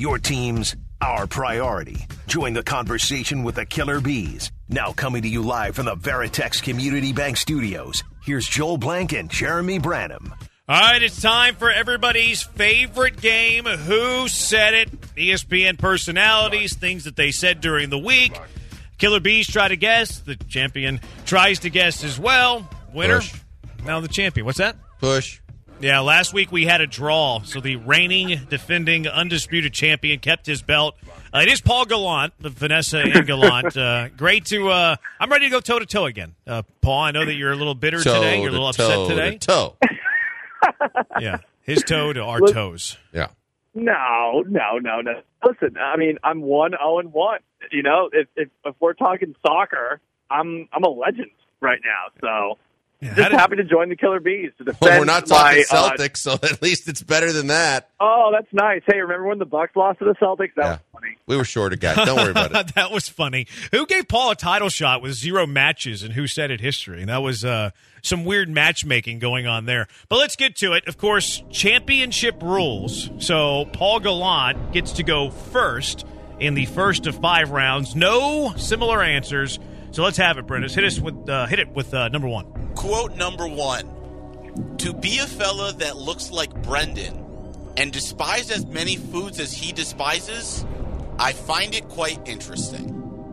Your team's our priority. Join the conversation with the Killer Bees. Now coming to you live from the Veritex Community Bank Studios. Here's Joel Blank and Jeremy Branham. All right, it's time for everybody's favorite game, Who Said It? ESPN personalities, things that they said during the week. Killer Bees try to guess. The champion tries to guess as well. Winner, Push. Now the champion. What's that? Push. Yeah, last week we had a draw, so the reigning, defending, undisputed champion kept his belt. It is Paul Gallant, the Vanessa and Gallant. Great to I'm ready to go toe-to-toe again. Paul, I know that you're a little bitter today. You're a little upset today. Toe. Yeah, his toe to our toes. Yeah. No. Listen, I mean, I'm 1-0-1. You know, if we're talking soccer, I'm a legend right now. So just happy to join the Killer Bees to defend. Well, we're not talking Celtics, so at least it's better than that. Oh, that's nice. Hey, remember when the Bucks lost to the Celtics? That was funny. We were short a guy. Don't worry about it. That was funny. Who gave Paul a title shot with 0 matches in Who Said It history? And that was some weird matchmaking going on there. But let's get to it. Of course, championship rules. So Paul Gallant gets to go first in the first of 5 rounds. No similar answers. So let's have it, Brendan. Hit it with number 1. Quote number 1. To be a fella that looks like Brendan and despise as many foods as he despises, I find it quite interesting.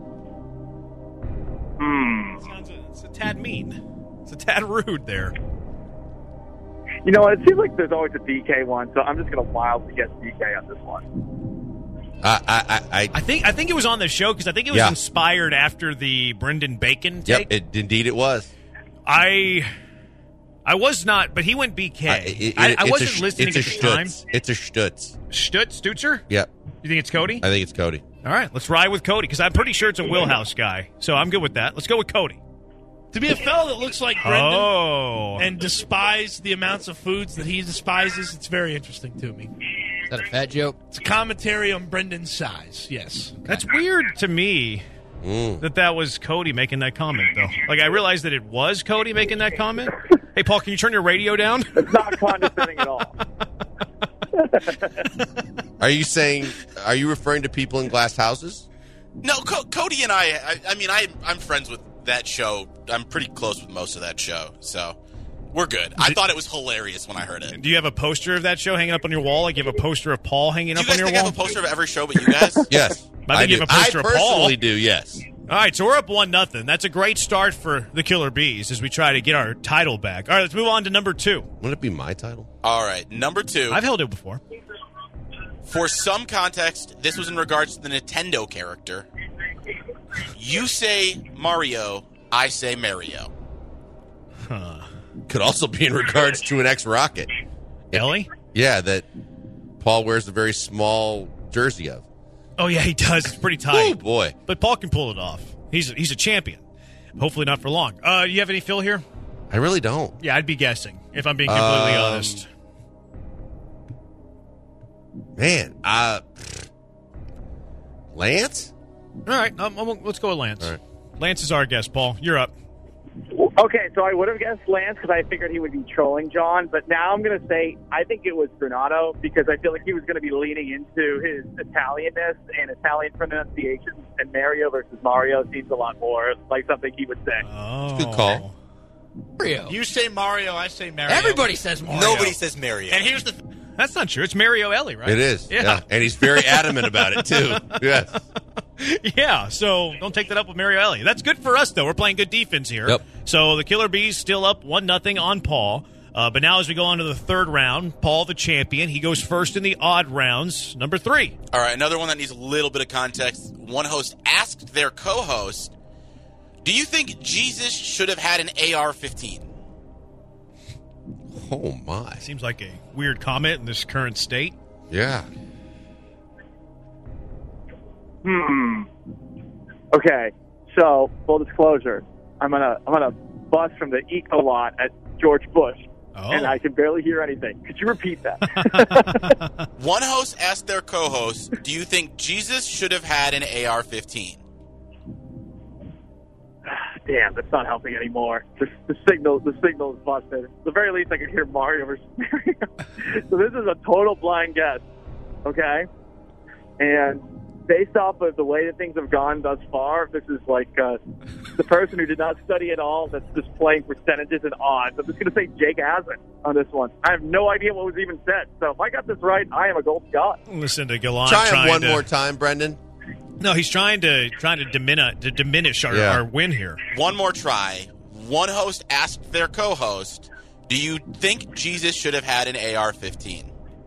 It's a tad mean. It's a tad rude there. You know what? It seems like there's always a DK one, so I'm just going to wildly guess DK on this one. I think it was on the show because I think it was inspired after the Brendan Bacon take. Yep, indeed it was. I was not, but he went BK. I wasn't listening at the time. It's a Stutz. Stutzer? Yep. You think it's Cody? I think it's Cody. All right, let's ride with Cody because I'm pretty sure it's a wheelhouse guy. So I'm good with that. Let's go with Cody. To be a fellow that looks like Brendan and despise the amounts of foods that he despises, it's very interesting to me. Is that a fat joke? It's a commentary on Brendan's size, yes. That's weird to me that was Cody making that comment, though. Like, I realized that it was Cody making that comment. Hey, Paul, can you turn your radio down? It's not condescending at all. Are you referring to people in glass houses? No, Cody and I'm friends with that show. I'm pretty close with most of that show, so we're good. I thought it was hilarious when I heard it. Do you have a poster of that show hanging up on your wall? Like you have a poster of Paul hanging up on your wall? Do you guys think I have a poster of every show but you guys? Yes. I think you have a poster of Paul. I personally do, yes. All right, so we're up 1-0. That's a great start for the Killer Bees as we try to get our title back. All right, let's move on to number 2. Wouldn't it be my title? All right, number 2. I've held it before. For some context, this was in regards to the Nintendo character. You say Mario, I say Mario. Could also be in regards to an ex-Rocket. Ellie? Yeah, that Paul wears a very small jersey of. Oh, yeah, he does. It's pretty tight. Oh, boy. But Paul can pull it off. He's a champion. Hopefully not for long. You have any Phil here? I really don't. Yeah, I'd be guessing, if I'm being completely honest. Man, Lance? All right, let's go with Lance. All right. Lance is our guest, Paul. You're up. Okay, so I would have guessed Lance because I figured he would be trolling John, but now I'm going to say I think it was Granato because I feel like he was going to be leaning into his Italianness and Italian pronunciation, and Mario versus Mario seems a lot more like something he would say. Oh. Good call. Mario. You say Mario, I say Mario. Everybody says Mario. Nobody says Mario. And here's the That's not true. It's Mario Ellie, right? It is. Yeah. And he's very adamant about it, too. Yes. Yeah, so don't take that up with Mario Ellie. That's good for us, though. We're playing good defense here. Yep. So the Killer Bees still up 1-0 on Paul. But now as we go on to the third round, Paul the champion, he goes first in the odd rounds, number 3. All right, another one that needs a little bit of context. One host asked their co-host, do you think Jesus should have had an AR-15? Oh, my. Seems like a weird comment in this current state. Yeah. Okay, so full disclosure, I'm gonna bust from the eco lot at George Bush, and I can barely hear anything. Could you repeat that? One host asked their co-host, do you think Jesus should have had an AR-15? Damn, that's not helping anymore. The signal is busted. At the very least, I can hear Mario versus Mario. So this is a total blind guess, okay? And based off of the way that things have gone thus far, this is like the person who did not study at all that's just playing percentages and odds. I'm just going to say Jake hasn't on this one. I have no idea what was even said. So if I got this right, I am a gold god. Listen to Gallant. Try him one more time, Brendan. No, he's trying to diminish our win here. One more try. One host asked their co-host, do you think Jesus should have had an AR-15?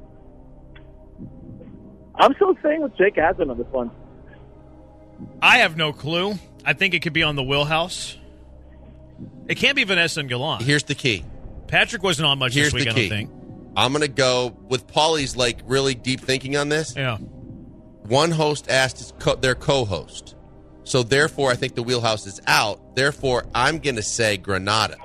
I'm still staying with Jake Hassan on this one. I have no clue. I think it could be on the Wheelhouse. It can't be Vanessa and Gallant. Here's the key. Patrick wasn't on much this week, I don't think. I'm going to go with Paulie's really deep thinking on this. Yeah. One host asked their co-host. So, therefore, I think the Wheelhouse is out. Therefore, I'm going to say Granada.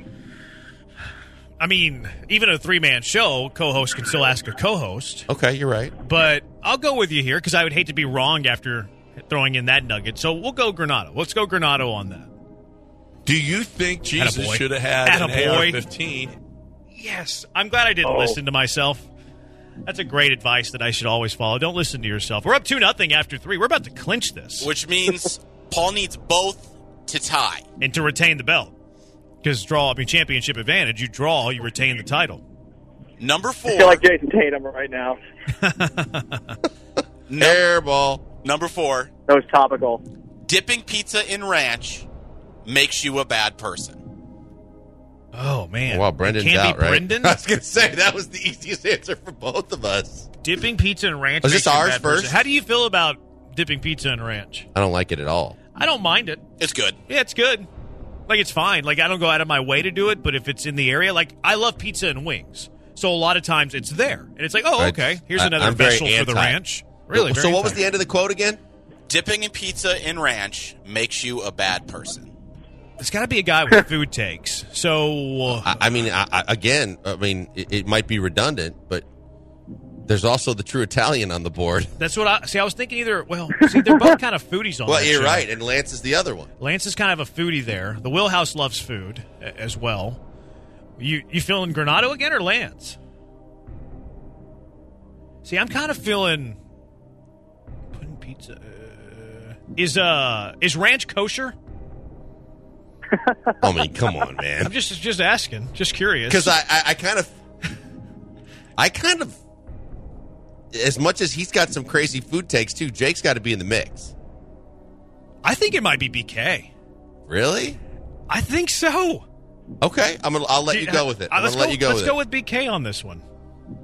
I mean, even a three-man show, co-host can still ask a co-host. Okay, you're right. But I'll go with you here because I would hate to be wrong after throwing in that nugget. So we'll go Granado. Let's go Granado on that. Do you think Jesus should have had an AR-15? Yes. I'm glad I didn't listen to myself. That's a great advice that I should always follow. Don't listen to yourself. We're up 2-0 after 3. We're about to clinch this. Which means Paul needs both to tie. And to retain the belt. Because championship advantage. You draw, you retain the title. Number 4. I feel like Jason Tatum right now. Airball. Number 4. That was topical. Dipping pizza in ranch makes you a bad person. Oh, man. Wow, Brendan's can't out, be right? Brendan? I was going to say, that was the easiest answer for both of us. Dipping pizza in ranch. Was this makes you a ours bad first? person. How do you feel about dipping pizza in ranch? I don't like it at all. I don't mind it. It's good. Yeah, it's good. It's fine. I don't go out of my way to do it, but if it's in the area, I love pizza and wings. So a lot of times it's there. And it's okay, here's another vessel for the ranch. Really? So what was the end of the quote again? Dipping in pizza in ranch makes you a bad person. It's got to be a guy with food takes. So, it might be redundant, but there's also the true Italian on the board. That's what I was thinking either. Well, they're both kind of foodies on Well, that you're show. right, and Lance is the other one. Lance is kind of a foodie there. The Wheelhouse loves food as well. You feeling Granado again or Lance? See, I'm kind of feeling putting pizza. Is ranch kosher? I mean, come on, man. I'm just asking, just curious. Because I kind of, as much as he's got some crazy food takes too, Jake's got to be in the mix. I think it might be BK. Really? I think so. Okay, I'll let you go with it. Let's go with BK on this one.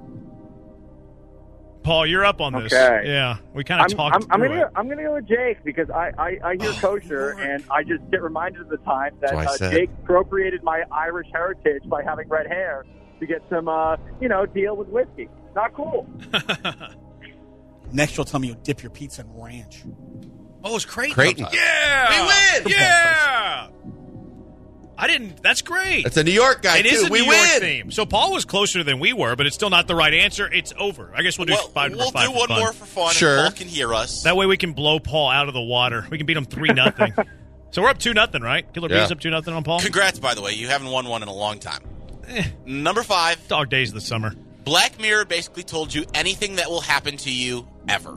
Paul, you're up on this. Okay. Yeah, we kind of talked I'm through it. gonna go with Jake because I hear kosher and I just get reminded of the time that Jake appropriated my Irish heritage by having red hair to get some deal with whiskey. Not cool. Next, you'll tell me you dip your pizza in ranch. Oh, it's Creighton. Yeah, we win. Yeah. I didn't. That's great. It's a New York guy, too. It is a we New win. York theme. So Paul was closer than we were, but it's still not the right answer. It's over. I guess we'll do five We'll for do one fun. more for fun, Sure. and Paul can hear us. That way we can blow Paul out of the water. We can beat him 3-0. So we're up 2-0, right? Killer Bees up 2-0 on Paul? Congrats, by the way. You haven't won one in a long time. Number 5. Dog days of the summer. Black Mirror basically told you anything that will happen to you ever.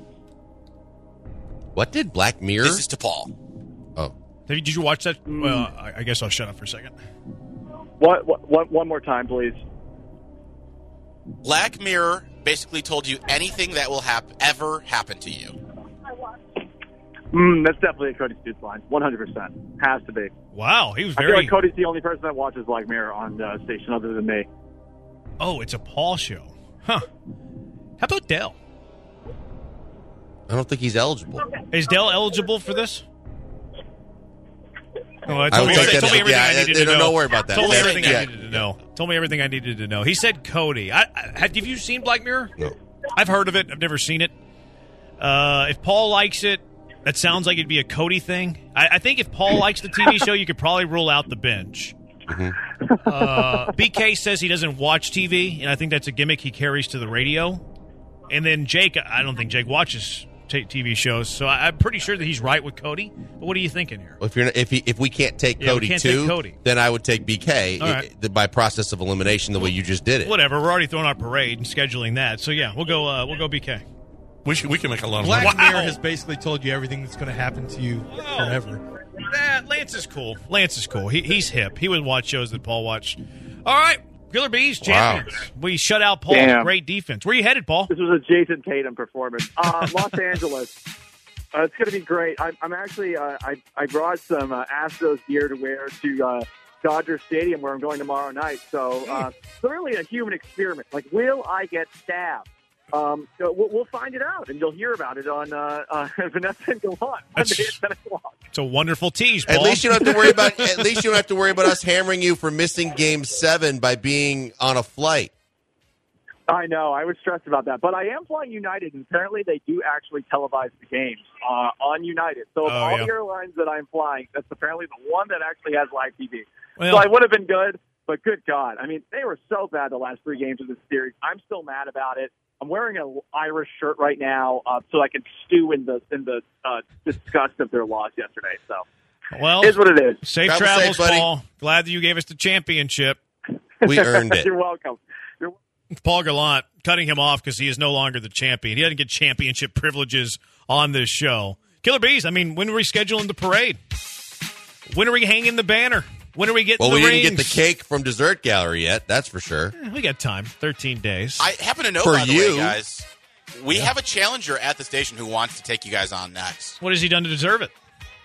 What did Black Mirror? This is to Paul. Oh. Did you watch that? Well, I guess I'll shut up for a second. One more time, please. Black Mirror basically told you anything that will ever happen to you. That's definitely a Cody Stutes line. 100%. Has to be. Wow, he was I very... feel like Cody's the only person that watches Black Mirror on the station other than me. Oh, it's a Paul show. Huh. How about Dell? I don't think he's eligible. Is Dell eligible for this? Oh, I would take that. Told me everything I needed to know. Don't worry about that. Told me everything I needed to know. Told me everything I needed to know. He said Cody. Have you seen Black Mirror? No. I've heard of it. I've never seen it. If Paul likes it, that sounds like it'd be a Cody thing. I think if Paul likes the TV show, you could probably rule out the binge. Mm-hmm. BK says he doesn't watch TV, and I think that's a gimmick he carries to the radio. And then Jake, I don't think Jake watches TV shows, so I'm pretty sure that he's right with Cody. But what are you thinking here? Well, if we can't take Cody too, then I would take BK by process of elimination, the way you just did it. Whatever. We're already throwing our parade and scheduling that. So yeah, we'll go BK. We can make a lot of Black money. Mirror has basically told you everything that's going to happen to you forever. Lance is cool. He's hip. He would watch shows that Paul watched. All right. Killer Bees, champions. Wow. We shut out Paul. Damn. Great defense. Where are you headed, Paul? This was a Jason Tatum performance. Los Angeles. It's going to be great. I'm actually, I brought some Astros gear to wear to Dodger Stadium where I'm going tomorrow night. So clearly a human experiment. Like, will I get stabbed? We'll find it out, and you'll hear about it on Vanessa and Gallant Monday at 10 o'clock. It's a wonderful tease, Paul. At least you don't have to worry about. At least you don't have to worry about us hammering you for missing Game 7 by being on a flight. I know. I was stressed about that, but I am flying United, and apparently they do actually televise the games on United. So of all the airlines that I'm flying, that's apparently the one that actually has live TV. Well, so I would have been good, but good God, I mean, they were so bad the last 3 games of this series. I'm still mad about it. I'm wearing an Irish shirt right now, so I can stew in the disgust of their loss yesterday. So, well, here's what it is. Safe travels, Paul. Glad that you gave us the championship. We earned it. You're welcome. Paul Gallant, cutting him off because he is no longer the champion. He doesn't get championship privileges on this show. Killer Bees, I mean, when are we scheduling the parade? When are we hanging the banner? When are we getting the rings? Well, we didn't get the cake from Dessert Gallery yet, that's for sure. We got time, 13 days. I happen to know, for by the you. way, guys, we have a challenger at the station who wants to take you guys on next. What has he done to deserve it?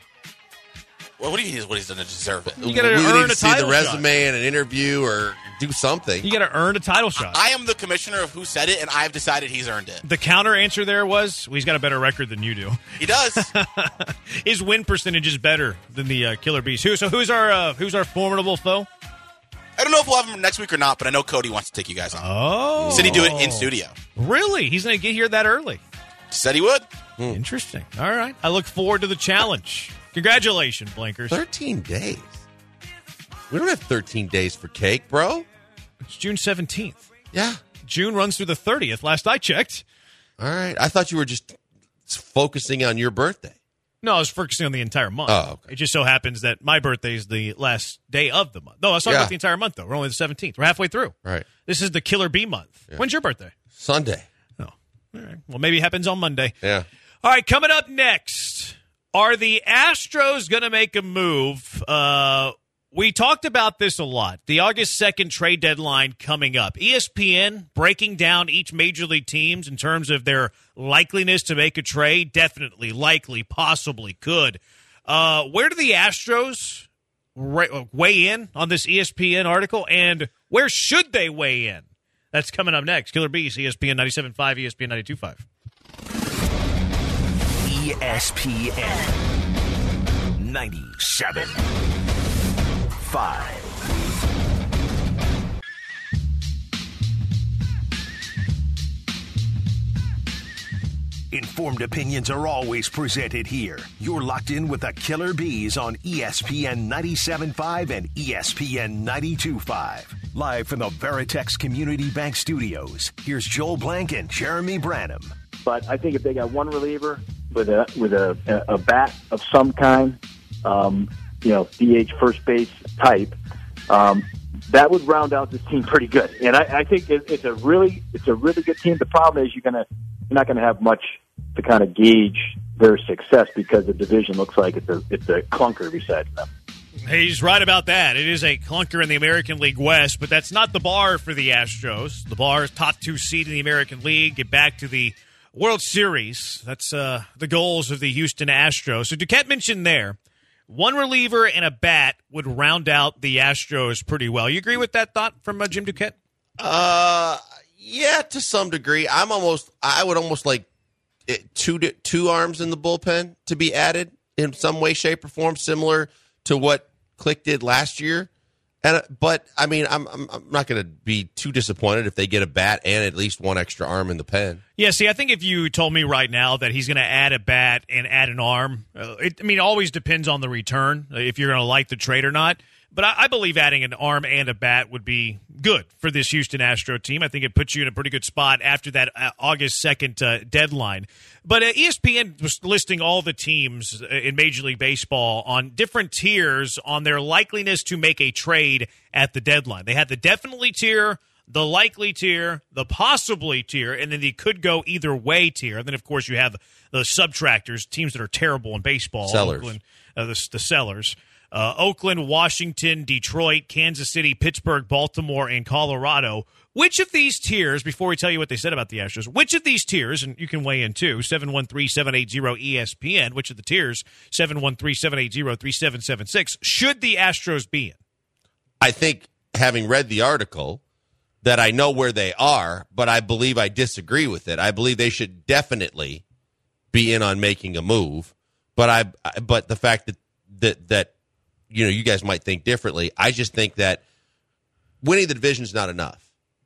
Well, what do you mean what he's done to deserve it? You got to earn a title see the resume shot. and an interview or do something. You got to earn a title shot. I am the commissioner of who said it, and I've decided he's earned it. The counter answer there was, well, he's got a better record than you do. He does. His win percentage is better than the Killer Bees. Who's our formidable foe? I don't know if we'll have him next week or not, but I know Cody wants to take you guys on. Oh. He said he'd do it in studio. Really? He's going to get here that early? Said he would. Interesting. All right. I look forward to the challenge. Congratulations, Blinkers. 13 days. We don't have 13 days for cake, bro. It's June 17th. Yeah. June runs through the 30th, last I checked. All right. I thought you were just focusing on your birthday. No, I was focusing on the entire month. Oh, okay. It just so happens that my birthday is the last day of the month. No, I was talking about the entire month, though. We're only the 17th. We're halfway through. Right. This is the Killer Bee month. Yeah. When's your birthday? Sunday. Oh, all right. Well, maybe it happens on Monday. Yeah. All right, coming up next, are the Astros going to make a move? We talked about this a lot. The August 2nd trade deadline coming up. ESPN breaking down each major league teams in terms of their likeliness to make a trade. Definitely, likely, possibly, could. Where do the Astros weigh in on this ESPN article, and where should they weigh in? That's coming up next. Killer Bees, ESPN 97.5, ESPN 92.5. ESPN 97.5. Informed opinions are always presented here. You're locked in with the Killer Bees on ESPN 97.5 and ESPN 92.5. Live from the Veritex Community Bank Studios, here's Joel Blank and Jeremy Branham. But I think if they got one reliever with a bat of some kind, DH first base type, that would round out this team pretty good. And I think it's a really good team. The problem is you're not gonna have much to kind of gauge their success because the division looks like it's a clunker besides them. He's right about that. It is a clunker in the American League West, but that's not the bar for the Astros. The bar is top 2 seed in the American League. Get back to the World Series. That's the goals of the Houston Astros. So Duquette mentioned there, one reliever and a bat would round out the Astros pretty well. You agree with that thought from Jim Duquette? Yeah, to some degree. I would almost like two arms in the bullpen to be added in some way, shape, or form, similar to what Click did last year. But I mean, I'm not going to be too disappointed if they get a bat and at least one extra arm in the pen. Yeah, see, I think if you told me right now that he's going to add a bat and add an arm, it always depends on the return, if you're going to like the trade or not. But I believe adding an arm and a bat would be good for this Houston Astro team. I think it puts you in a pretty good spot after that August 2nd deadline. But ESPN was listing all the teams in Major League Baseball on different tiers on their likeliness to make a trade at the deadline. They had the definitely tier, the likely tier, the possibly tier, and then the could go either way tier. And then, of course, you have the subtractors, teams that are terrible in baseball. Sellers. Oakland, the sellers. Oakland, Washington, Detroit, Kansas City, Pittsburgh, Baltimore, and Colorado. Which of these tiers, before we tell you what they said about the Astros, which of these tiers, and you can weigh in too, 713-780-ESPN, which of the tiers, 713-780-3776, should the Astros be in? I think, having read the article, that I know where they are, but I believe I disagree with it. I believe they should definitely be in on making a move, but the fact that you guys might think differently, I just think that winning the division is not enough.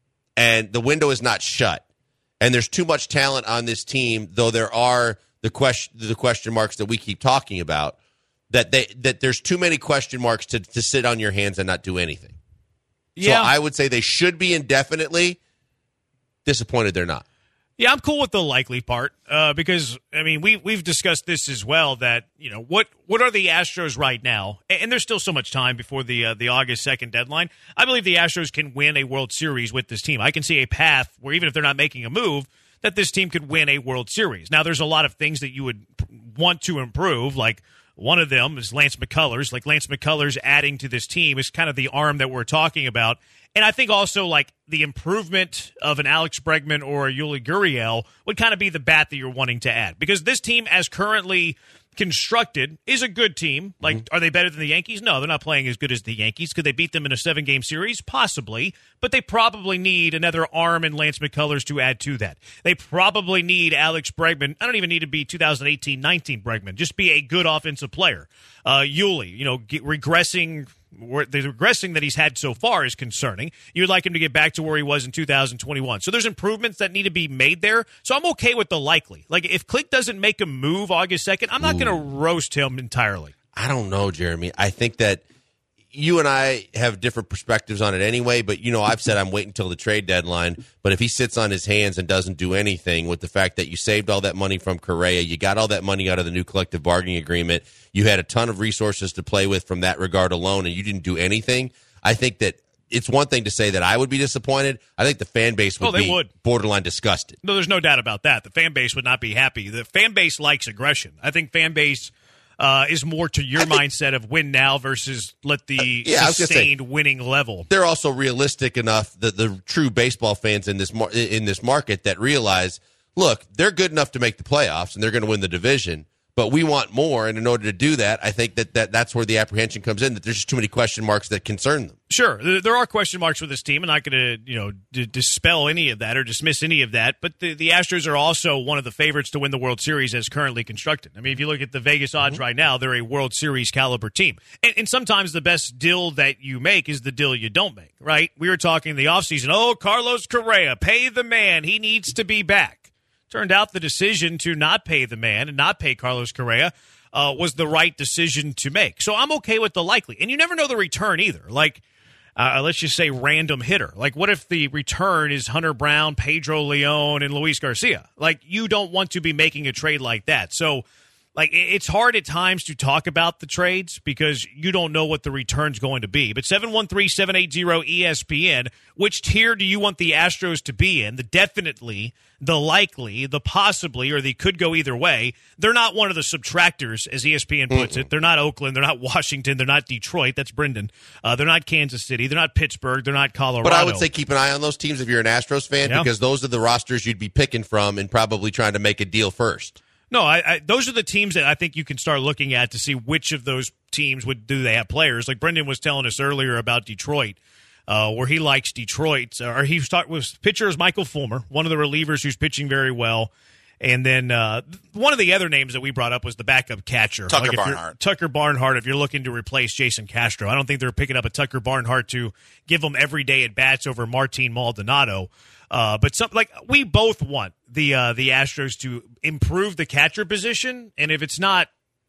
And the window is not shut. And there's too much talent on this team, though there are the question marks that we keep talking about, that there's too many question marks to sit on your hands and not do anything. Yeah. So I would say they should be indefinitely. Disappointed they're not. Yeah, I'm cool with the likely part because, I mean, we've discussed this as well, that, what are the Astros right now? And there's still so much time before the August 2nd deadline. I believe the Astros can win a World Series with this team. I can see a path where even if they're not making a move, that this team could win a World Series. Now, there's a lot of things that you would want to improve, like one of them is Lance McCullers. Like Lance McCullers adding to this team is kind of the arm that we're talking about. And I think also like the improvement of an Alex Bregman or a Yuli Gurriel would kind of be the bat that you're wanting to add. Because this team, as currently constructed, is a good team. Like, Are they better than the Yankees? No, they're not playing as good as the Yankees. Could they beat them in a 7-game series? Possibly. But they probably need another arm in Lance McCullers to add to that. They probably need Alex Bregman. I don't even need to be 2018-19 Bregman. Just be a good offensive player. Yuli, regressing. The regressing that he's had so far is concerning. You would like him to get back to where he was in 2021. So there's improvements that need to be made there. So I'm okay with the likely. Like, if Click doesn't make a move August 2nd, I'm not going to roast him entirely. I don't know, Jeremy. I think that you and I have different perspectives on it anyway, but, I've said I'm waiting until the trade deadline. But if he sits on his hands and doesn't do anything with the fact that you saved all that money from Correa, you got all that money out of the new collective bargaining agreement, you had a ton of resources to play with from that regard alone, and you didn't do anything, I think that it's one thing to say that I would be disappointed. I think the fan base would borderline disgusted. No, there's no doubt about that. The fan base would not be happy. The fan base likes aggression. I think fan base is more to your mindset of win now versus let the sustained winning level. They're also realistic enough that the true baseball fans in this market that realize, look, they're good enough to make the playoffs and they're going to win the division, but we want more. And in order to do that, I think that's where the apprehension comes in, that there's just too many question marks that concern them. Sure, there are question marks with this team. I'm not going to dispel any of that or dismiss any of that. But the Astros are also one of the favorites to win the World Series as currently constructed. I mean, if you look at the Vegas odds right now, they're a World Series caliber team. And sometimes the best deal that you make is the deal you don't make, right? We were talking in the offseason, Carlos Correa, pay the man. He needs to be back. Turned out the decision to not pay the man and not pay Carlos Correa was the right decision to make. So I'm okay with the likely. And you never know the return either. Like, let's just say random hitter. Like, what if the return is Hunter Brown, Pedro Leon, and Luis Garcia? Like, you don't want to be making a trade like that. So, like, it's hard at times to talk about the trades because you don't know what the return's going to be. But 713-780-ESPN, which tier do you want the Astros to be in? The definitely, the likely, the possibly, or they could go either way. They're not one of the subtractors, as ESPN puts it. They're not Oakland. They're not Washington. They're not Detroit. That's Brendan. They're not Kansas City. They're not Pittsburgh. They're not Colorado. But I would say keep an eye on those teams if you're an Astros fan because those are the rosters you'd be picking from and probably trying to make a deal first. No, those are the teams that I think you can start looking at to see which of those teams do they have players. Like Brendan was telling us earlier about Detroit, where he likes Detroit. Or he was pitcher is Michael Fulmer, one of the relievers who's pitching very well. And then one of the other names that we brought up was the backup catcher. Tucker Barnhart. Tucker Barnhart, if you're looking to replace Jason Castro. I don't think they're picking up a Tucker Barnhart to give them everyday at-bats over Martin Maldonado. But we both want the Astros to improve the catcher position, and if it's not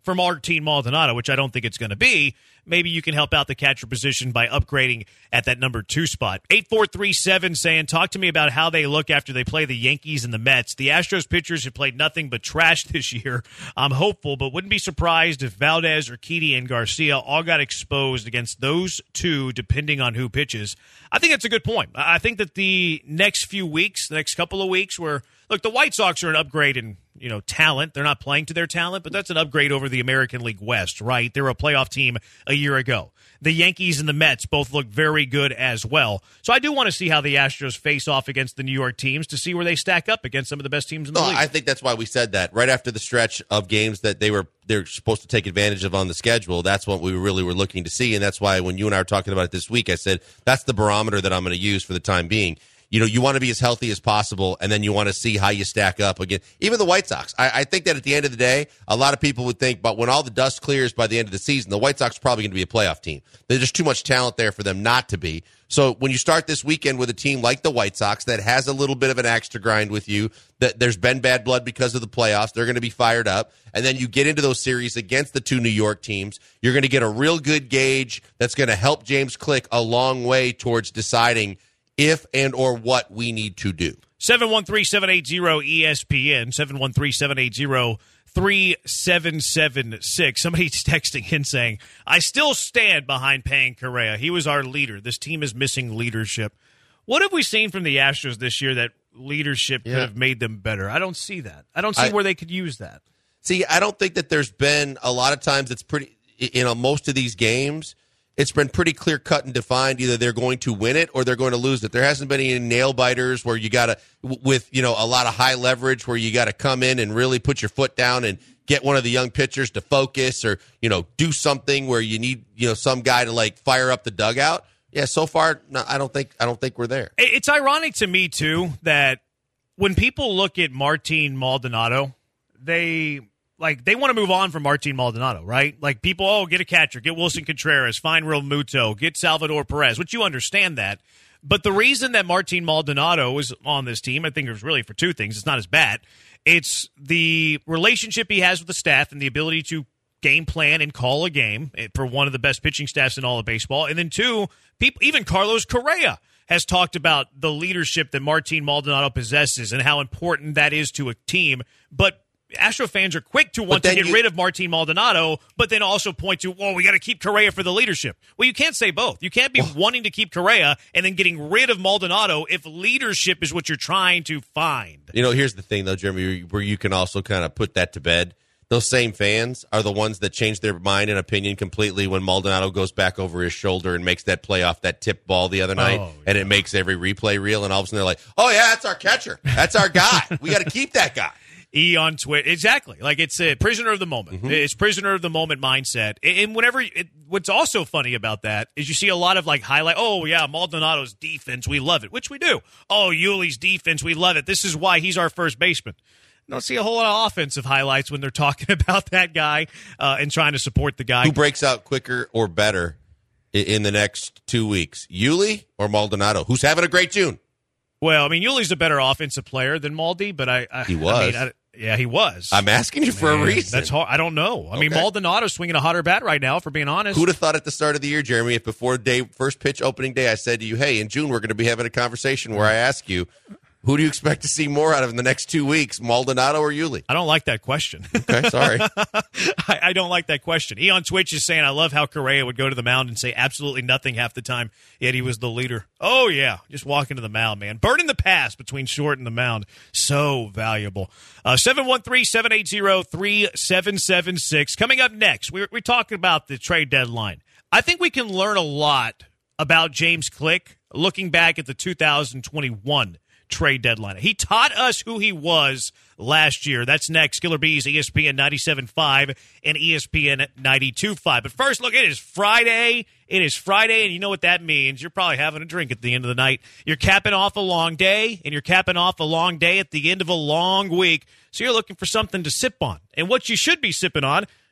for Martin Maldonado, which I don't think it's going to be, maybe you can help out the catcher position by upgrading at that number 2 spot. 8437 saying, talk to me about how they look after they play the Yankees and the Mets. The Astros pitchers have played nothing but trash this year. I'm hopeful, but wouldn't be surprised if Valdez, Urquidy, and Garcia all got exposed against those two, depending on who pitches. I think that's a good point. I think that the next few weeks, the next couple of weeks, where, look, the White Sox are an upgrade in talent. They're not playing to their talent, but that's an upgrade over the American League West, right? They were a playoff team a year ago. The Yankees and the Mets both look very good as well. So I do want to see how the Astros face off against the New York teams to see where they stack up against some of the best teams in the league. I think that's why we said that right after the stretch of games that they're supposed to take advantage of on the schedule. That's what we really were looking to see, and that's why when you and I were talking about it this week, I said that's the barometer that I'm going to use for the time being. You want to be as healthy as possible, and then you want to see how you stack up again. Even the White Sox. I think that at the end of the day, a lot of people would think, but when all the dust clears by the end of the season, the White Sox are probably going to be a playoff team. There's just too much talent there for them not to be. So when you start this weekend with a team like the White Sox that has a little bit of an axe to grind with you, that there's been bad blood because of the playoffs, they're going to be fired up, and then you get into those series against the 2 New York teams, you're going to get a real good gauge that's going to help James Click a long way towards deciding if and or what we need to do. 713-780-ESPN, 713-780-3776. Somebody's texting in saying, I still stand behind paying Correa. He was our leader. This team is missing leadership. What have we seen from the Astros this year that leadership could have made them better? I don't see that. I don't see where they could use that. See, I don't think that there's been a lot of times it's pretty, most of these games, it's been pretty clear-cut and defined. Either they're going to win it or they're going to lose it. There hasn't been any nail-biters where you got to, with a lot of high leverage, where you got to come in and really put your foot down and get one of the young pitchers to focus or, do something where you need, some guy to, fire up the dugout. Yeah, so far, no, I don't think we're there. It's ironic to me, too, that when people look at Martin Maldonado, they want to move on from Martin Maldonado, right? Like people, get a catcher, get Wilson Contreras, find Real Muto, get Salvador Perez, which you understand that. But the reason that Martin Maldonado was on this team, I think it was really for 2 things. It's not his bat. It's the relationship he has with the staff and the ability to game plan and call a game for one of the best pitching staffs in all of baseball. And then 2, even Carlos Correa has talked about the leadership that Martin Maldonado possesses and how important that is to a team. But Astro fans are quick to want to get rid of Martin Maldonado, but then also point to, we got to keep Correa for the leadership. Well, you can't say both. You can't be wanting to keep Correa and then getting rid of Maldonado if leadership is what you're trying to find. Here's the thing, though, Jeremy, where you can also kind of put that to bed. Those same fans are the ones that change their mind and opinion completely when Maldonado goes back over his shoulder and makes that play off that tip ball the other night, and it makes every replay reel, and all of a sudden they're like, that's our catcher. That's our guy. We got to keep that guy. On Twitter. Exactly. It's a prisoner of the moment. Mm-hmm. It's prisoner of the moment mindset. And what's also funny about that is you see a lot of highlight, Maldonado's defense, we love it, which we do. Yuli's defense, we love it. This is why he's our first baseman. Don't see a whole lot of offensive highlights when they're talking about that guy and trying to support the guy. Who breaks out quicker or better in the next 2 weeks, Yuli or Maldonado? Who's having a great June? Well, Yuli's a better offensive player than Maldi, but he was. He was. I'm asking you for a reason. That's hard. I don't know. Maldonado's swinging a hotter bat right now, for being honest. Who'd have thought at the start of the year, Jeremy, if before first pitch opening day, I said to you, hey, in June we're going to be having a conversation where I ask you, who do you expect to see more out of in the next 2 weeks, Maldonado or Yuli? I don't like that question. Okay, sorry. I don't like that question. He on Twitch is saying, I love how Correa would go to the mound and say absolutely nothing half the time, yet he was the leader. Oh, yeah, just walking to the mound, man. Burning the pass between short and the mound. So valuable. 713-780-3776. Coming up next, we're talking about the trade deadline. I think we can learn a lot about James Click looking back at the 2021 trade deadline. He taught us who he was last year. That's next. Killer Bees, ESPN 97.5 and ESPN 92.5. But first, look, it is Friday. It is Friday, and you know what that means. You're probably having a drink at the end of the night. You're capping off a long day, and you're capping off a long day at the end of a long week. So you're looking for something to sip on. And what you should be sipping on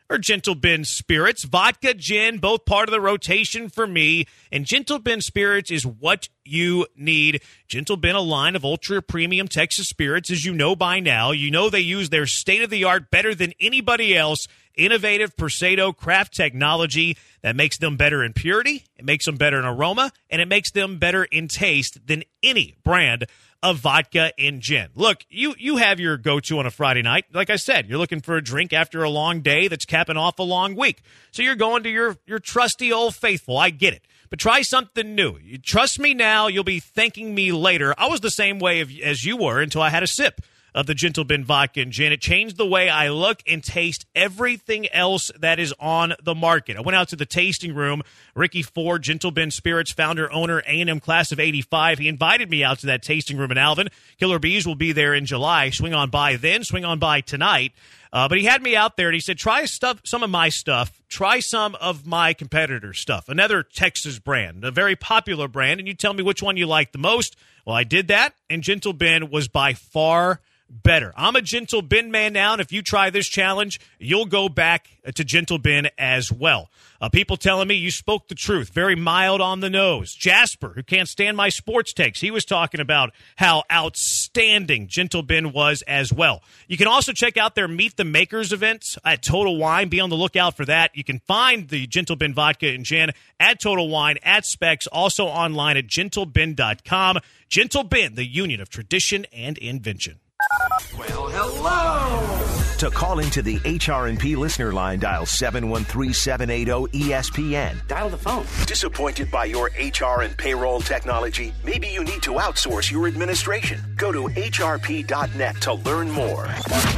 or Gentle Ben Spirits. Vodka, gin, both part of the rotation for me. And Gentle Ben Spirits is what you need. Gentle Ben, a line of ultra-premium Texas spirits, as you know by now. You know they use their state-of-the-art, better than anybody else, innovative Persado craft technology that makes them better in purity, it makes them better in aroma, and it makes them better in taste than any brand of vodka and gin. Look, you have your go-to on a Friday night. Like I said, you're looking for a drink after a long day that's capping off a long week. So you're going to your trusty Old Faithful. I get it. But try something new. You trust me now, you'll be thanking me later. I was the same way as you were until I had a sip of the Gentle Ben vodka and gin. It changed the way I look and taste everything else that is on the market. I went out to the tasting room. Ricky Ford, Gentle Ben Spirits founder, owner, A&M class of 85. He invited me out to that tasting room in Alvin. Killer Bees will be there in July. Swing on by then. Swing on by tonight. But he had me out there, and he said, try some of my stuff. Try some of my competitor stuff. Another Texas brand, a very popular brand, and you tell me which one you like the most. Well, I did that, and Gentle Ben was by far better. I'm a Gentle Ben man now, and if you try this challenge, you'll go back to Gentle Ben as well. People telling me you spoke the truth. Very mild on the nose. Jasper, who can't stand my sports takes, he was talking about how outstanding Gentle Ben was as well. You can also check out their Meet the Makers events at Total Wine. Be on the lookout for that. You can find the Gentle Ben vodka and gin at Total Wine, at Specs, also online at gentleben.com. Gentle Ben, the union of tradition and invention. Well, hello. To call into the HR&P listener line, dial 713-780-ESPN. Dial the phone. Disappointed by your HR and payroll technology? Maybe you need to outsource your administration. Go to hrp.net to learn more.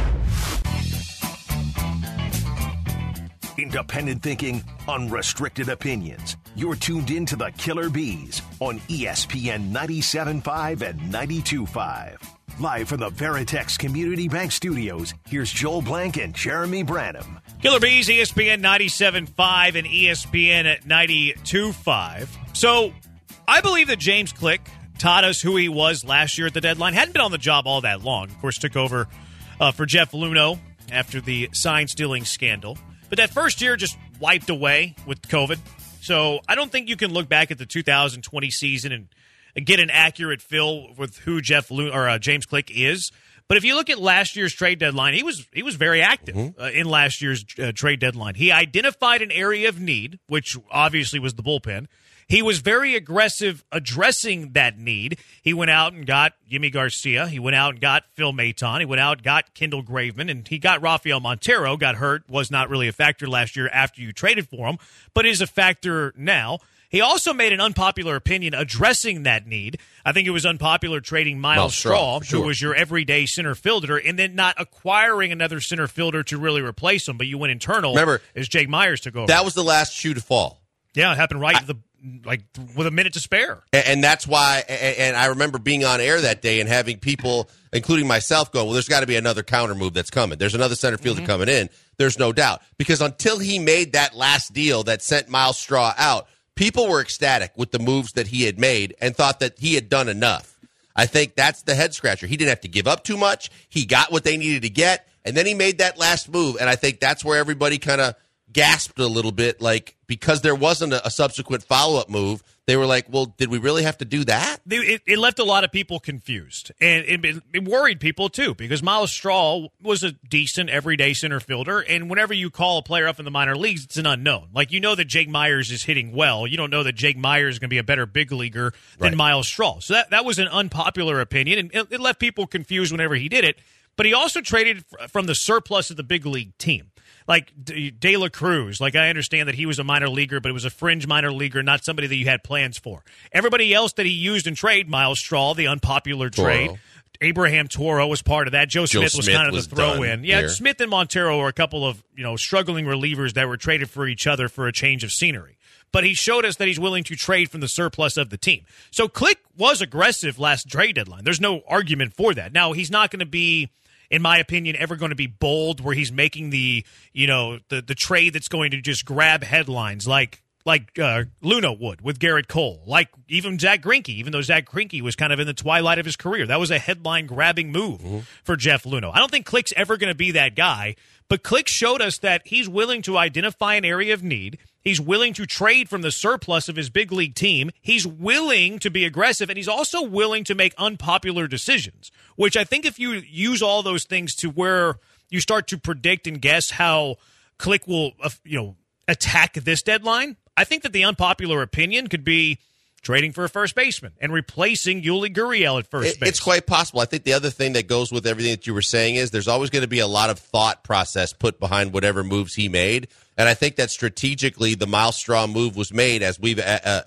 Independent thinking, unrestricted opinions. You're tuned in to the Killer Bees on ESPN 97.5 and 92.5. Live from the Veritex Community Bank Studios, here's Joel Blank and Jeremy Branham. Killer Bees, ESPN 97.5 and ESPN at 92.5. So I believe that James Click taught us who he was last year at the deadline. Hadn't been on the job all that long. Of course, took over for Jeff Luhnow after the sign-stealing scandal. But that first year just wiped away with COVID. So I don't think you can look back at the 2020 season and get an accurate feel with who James Click is. But if you look at last year's trade deadline, he was very active in last year's trade deadline. He identified an area of need, which obviously was the bullpen. He was very aggressive addressing that need. He went out and got Yimi Garcia. He went out and got Phil Maton. He went out and got Kendall Graveman. And he got Rafael Montero, got hurt, was not really a factor last year after you traded for him, but is a factor now. He also made an unpopular opinion addressing that need. I think it was unpopular trading Miles Straw, who was your everyday center fielder, and then not acquiring another center fielder to really replace him, but you went internal. Remember, as Jake Myers took over. That was the last shoe to fall. Yeah, it happened with a minute to spare. And that's why, and I remember being on air that day and having people, including myself, go, well, there's got to be another counter move that's coming. There's another center fielder coming in. There's no doubt. Because until he made that last deal that sent Miles Straw out, people were ecstatic with the moves that he had made and thought that he had done enough. I think that's the head scratcher. He didn't have to give up too much. He got what they needed to get, and then he made that last move. And I think that's where everybody kind of gasped a little bit, like, because there wasn't a subsequent follow-up move. They were like, well, did we really have to do that? It left a lot of people confused, and it worried people, too, because Miles Straw was a decent everyday center fielder, and whenever you call a player up in the minor leagues, it's an unknown. Like, you know that Jake Myers is hitting well. You don't know that Jake Myers is going to be a better big leaguer than Miles Straw. So that was an unpopular opinion, and it left people confused whenever he did it. But he also traded from the surplus of the big league team. Like De La Cruz, like I understand that he was a minor leaguer, but it was a fringe minor leaguer, not somebody that you had plans for. Everybody else that he used in trade, Miles Straw, the unpopular trade. Abraham Toro was part of that. Joe Smith was kind of the throw-in. Yeah, here. Smith and Montero were a couple of struggling relievers that were traded for each other for a change of scenery. But he showed us that he's willing to trade from the surplus of the team. So Click was aggressive last trade deadline. There's no argument for that. Now, he's not going to be, in my opinion, ever going to be bold where he's making the trade that's going to just grab headlines like like Luna would with Garrett Cole, like even Zach Greinke, even though Zach Greinke was kind of in the twilight of his career. That was a headline-grabbing move for Jeff Luhnow. I don't think Click's ever going to be that guy, but Click showed us that he's willing to identify an area of need. He's willing to trade from the surplus of his big league team. He's willing to be aggressive, and he's also willing to make unpopular decisions, which I think if you use all those things to where you start to predict and guess how Click will attack this deadline, I think that the unpopular opinion could be trading for a first baseman and replacing Yuli Gurriel at first base. It's quite possible. I think the other thing that goes with everything that you were saying is there's always going to be a lot of thought process put behind whatever moves he made. And I think that strategically the Myles Straw move was made, as we've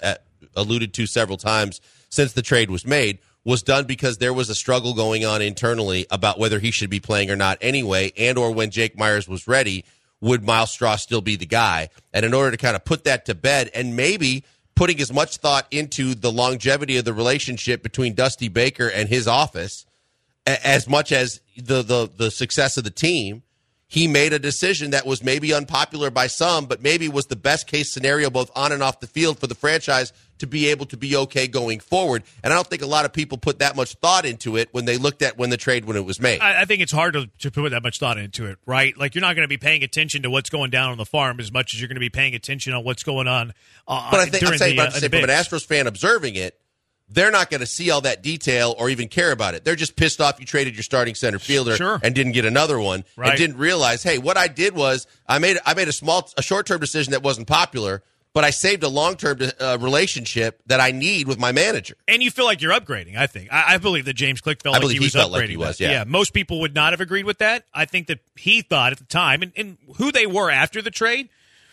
alluded to several times since the trade was made, was done because there was a struggle going on internally about whether he should be playing or not anyway, and or when Jake Myers was ready, would Myles Straw still be the guy? And in order to kind of put that to bed and maybe putting as much thought into the longevity of the relationship between Dusty Baker and his office as much as the success of the team, he made a decision that was maybe unpopular by some, but maybe was the best case scenario both on and off the field for the franchise to be able to be okay going forward. And I don't think a lot of people put that much thought into it when they looked at when it was made. I think it's hard to put that much thought into it, right? Like, you're not going to be paying attention to what's going down on the farm as much as you're going to be paying attention on what's going on. But I think from an Astros fan observing it, they're not going to see all that detail or even care about it. They're just pissed off you traded your starting center fielder and didn't get another one, and didn't realize, hey, what I did was I made a short-term decision that wasn't popular, but I saved a long-term relationship that I need with my manager. And you feel like you're upgrading, I think. I believe that James Click felt like he was upgrading. Like he was, yeah. Most people would not have agreed with that. I think that he thought at the time, and who they were after the trade,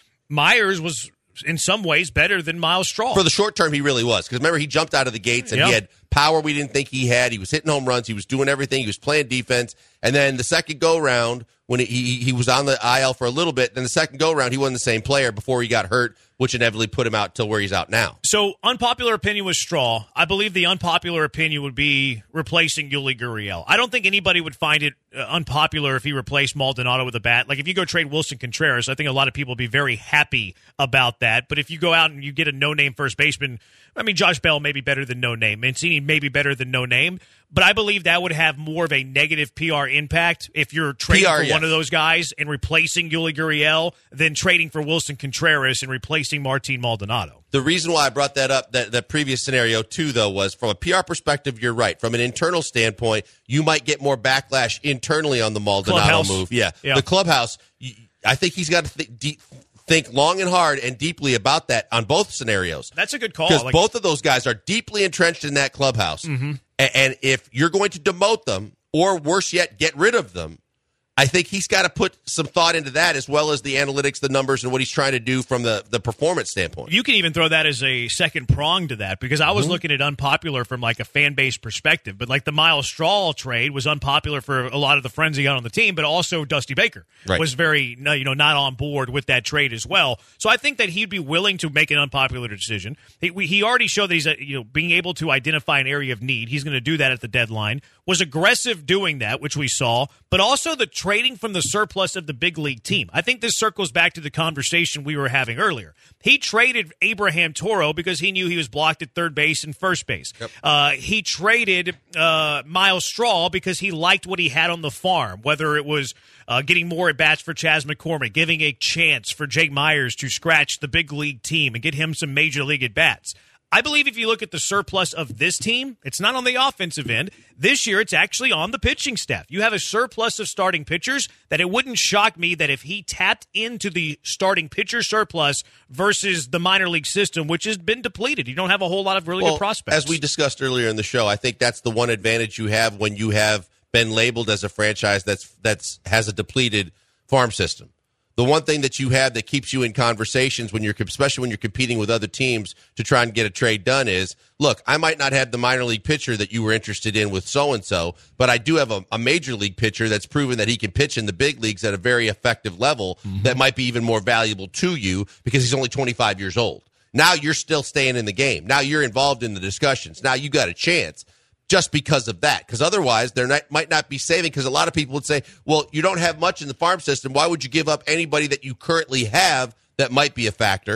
Myers was in some ways better than Myles Straw. For the short term, he really was. Because remember, he jumped out of the gates and he had power we didn't think he had. He was hitting home runs. He was doing everything. He was playing defense. And then the second go-round, when he was on the IL for a little bit, then the second go-round, he wasn't the same player before he got hurt, which inevitably put him out till where he's out now. So, unpopular opinion was Straw. I believe the unpopular opinion would be replacing Yuli Gurriel. I don't think anybody would find it unpopular if he replaced Maldonado with a bat. Like, if you go trade Wilson Contreras, I think a lot of people would be very happy about that. But if you go out and you get a no-name first baseman, I mean, Josh Bell may be better than no-name. Mancini may be better than no-name. But I believe that would have more of a negative PR impact if you're trading for one of those guys and replacing Yuli Gurriel than trading for Wilson Contreras and replacing Martin Maldonado. The reason why I brought that up, that previous scenario too, though, was from a PR perspective, you're right. From an internal standpoint, you might get more backlash internally on the Maldonado move. Yeah. The clubhouse, I think he's got to think long and hard and deeply about that on both scenarios. That's a good call. Because both of those guys are deeply entrenched in that clubhouse. Mm-hmm. And if you're going to demote them, or worse yet, get rid of them, I think he's got to put some thought into that, as well as the analytics, the numbers, and what he's trying to do from the performance standpoint. You can even throw that as a second prong to that, because I was looking at unpopular from like a fan base perspective. But like the Myles Straw trade was unpopular for a lot of the friends he got on the team, but also Dusty Baker was very not on board with that trade as well. So I think that he'd be willing to make an unpopular decision. He already showed that he's being able to identify an area of need. He's going to do that at the deadline. Was aggressive doing that, which we saw, but also the trading from the surplus of the big league team. I think this circles back to the conversation we were having earlier. He traded Abraham Toro because he knew he was blocked at third base and first base. Yep. He traded Myles Straw because he liked what he had on the farm, whether it was getting more at-bats for Chas McCormick, giving a chance for Jake Myers to scratch the big league team and get him some major league at-bats. I believe if you look at the surplus of this team, it's not on the offensive end. This year, it's actually on the pitching staff. You have a surplus of starting pitchers that it wouldn't shock me that if he tapped into the starting pitcher surplus versus the minor league system, which has been depleted. You don't have a whole lot of really good prospects. As we discussed earlier in the show, I think that's the one advantage you have when you have been labeled as a franchise that's has a depleted farm system. The one thing that you have that keeps you in conversations especially when you're competing with other teams to try and get a trade done is, look, I might not have the minor league pitcher that you were interested in with so-and-so, but I do have a major league pitcher that's proven that he can pitch in the big leagues at a very effective level that might be even more valuable to you because he's only 25 years old. Now you're still staying in the game. Now you're involved in the discussions. Now you got a chance. Just because of that, because otherwise might not be saving, because a lot of people would say, well, you don't have much in the farm system. Why would you give up anybody that you currently have that might be a factor?